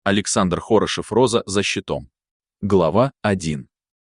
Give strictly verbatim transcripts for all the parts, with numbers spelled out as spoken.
Александр Хорошев «Роза за щитом». Глава один.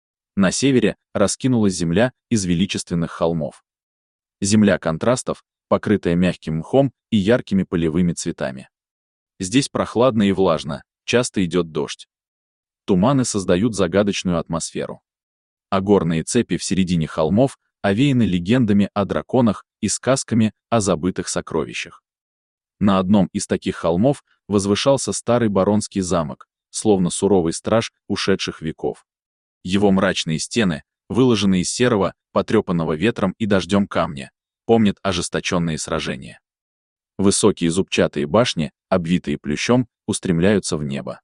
На севере раскинулась земля из величественных холмов. Земля контрастов, покрытая мягким мхом и яркими полевыми цветами. Здесь прохладно и влажно, часто идет дождь. Туманы создают загадочную атмосферу. А горные цепи в середине холмов овеяны легендами о драконах и сказками о забытых сокровищах. На одном из таких холмов возвышался старый баронский замок, словно суровый страж ушедших веков. Его мрачные стены, выложенные из серого, потрепанного ветром и дождем камня, помнят ожесточенные сражения. Высокие зубчатые башни, обвитые плющом, устремляются в небо.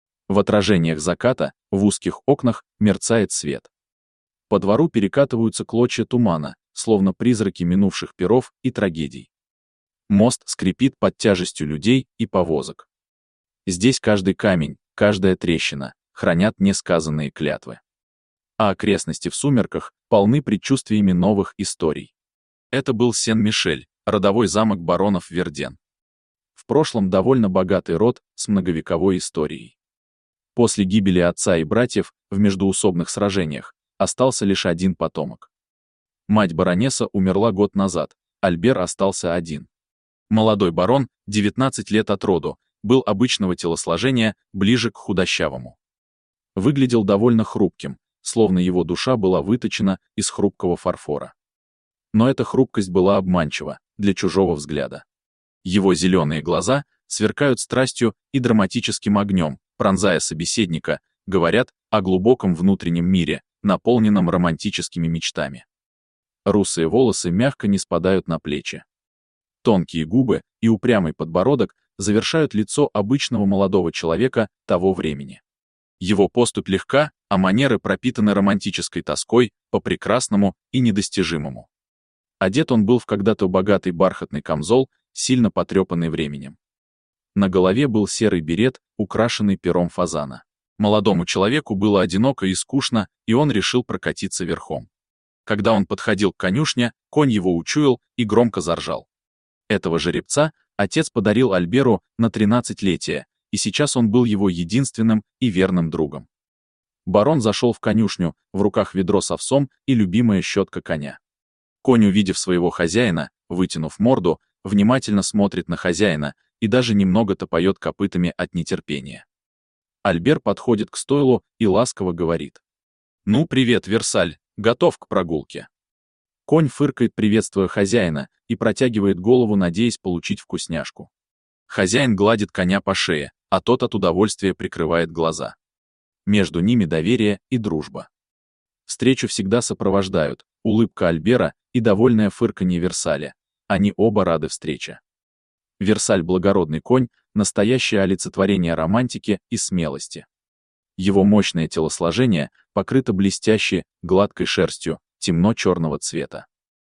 В отражениях заката в узких окнах мерцает свет. По двору перекатываются клочья тумана, словно призраки минувших пиров и трагедий. Мост скрипит под тяжестью людей и повозок. Здесь каждый камень, каждая трещина хранят несказанные клятвы. А окрестности в сумерках полны предчувствиями новых историй. Это был Сен-Мишель, родовой замок баронов Верден. В прошлом довольно богатый род с многовековой историей. После гибели отца и братьев в междоусобных сражениях остался лишь один потомок. Мать баронесса умерла год назад, Альбер остался один. Молодой барон, девятнадцать лет от роду, был обычного телосложения, ближе к худощавому. Выглядел довольно хрупким, словно его душа была выточена из хрупкого фарфора. Но эта хрупкость была обманчива для чужого взгляда. Его зеленые глаза сверкают страстью и драматическим огнем, пронзая собеседника, говорят о глубоком внутреннем мире, наполненном романтическими мечтами. Русые волосы мягко не спадают на плечи. Тонкие губы и упрямый подбородок завершают лицо обычного молодого человека того времени. Его поступь легка, а манеры пропитаны романтической тоской по прекрасному и недостижимому. Одет он был в когда-то богатый бархатный камзол, сильно потрепанный временем. На голове был серый берет, украшенный пером фазана. Молодому человеку было одиноко и скучно, и он решил прокатиться верхом. Когда он подходил к конюшне, конь его учуял и громко заржал. Этого жеребца отец подарил Альберу на тринадцатилетие, и сейчас он был его единственным и верным другом. Барон зашел в конюшню, в руках ведро с овсом и любимая щетка коня. Конь, увидев своего хозяина, вытянув морду, внимательно смотрит на хозяина и даже немного топает копытами от нетерпения. Альбер подходит к стойлу и ласково говорит: «Ну, привет, Версаль, готов к прогулке». Конь фыркает, приветствуя хозяина, и протягивает голову, надеясь получить вкусняшку. Хозяин гладит коня по шее, а тот от удовольствия прикрывает глаза. Между ними доверие и дружба. Встречу всегда сопровождают улыбка Альбера и довольное фырканье Версаля. Они оба рады встрече. Версаль — благородный конь, настоящее олицетворение романтики и смелости. Его мощное телосложение покрыто блестящей, гладкой шерстью, темно-черного цвета.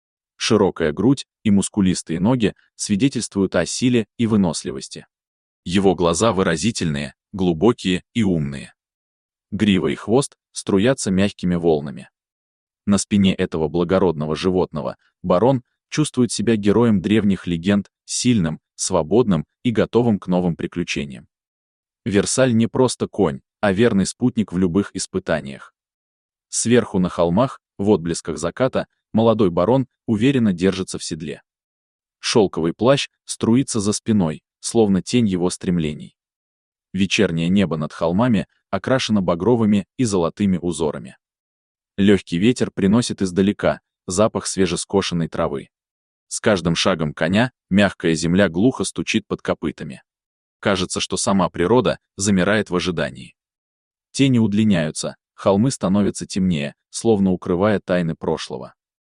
Широкая грудь и мускулистые ноги свидетельствуют о силе и выносливости. Его глаза выразительные, глубокие и умные. Грива и хвост струятся мягкими волнами. На спине этого благородного животного барон чувствует себя героем древних легенд, сильным, свободным и готовым к новым приключениям. Версаль не просто конь, а верный спутник в любых испытаниях. Сверху на холмах, в отблесках заката, молодой барон уверенно держится в седле. Шелковый плащ струится за спиной, словно тень его стремлений. Вечернее небо над холмами окрашено багровыми и золотыми узорами. Легкий ветер приносит издалека запах свежескошенной травы. С каждым шагом коня мягкая земля глухо стучит под копытами. Кажется, что сама природа замирает в ожидании. Тени удлиняются, холмы становятся темнее, словно укрывая тайны прошлого.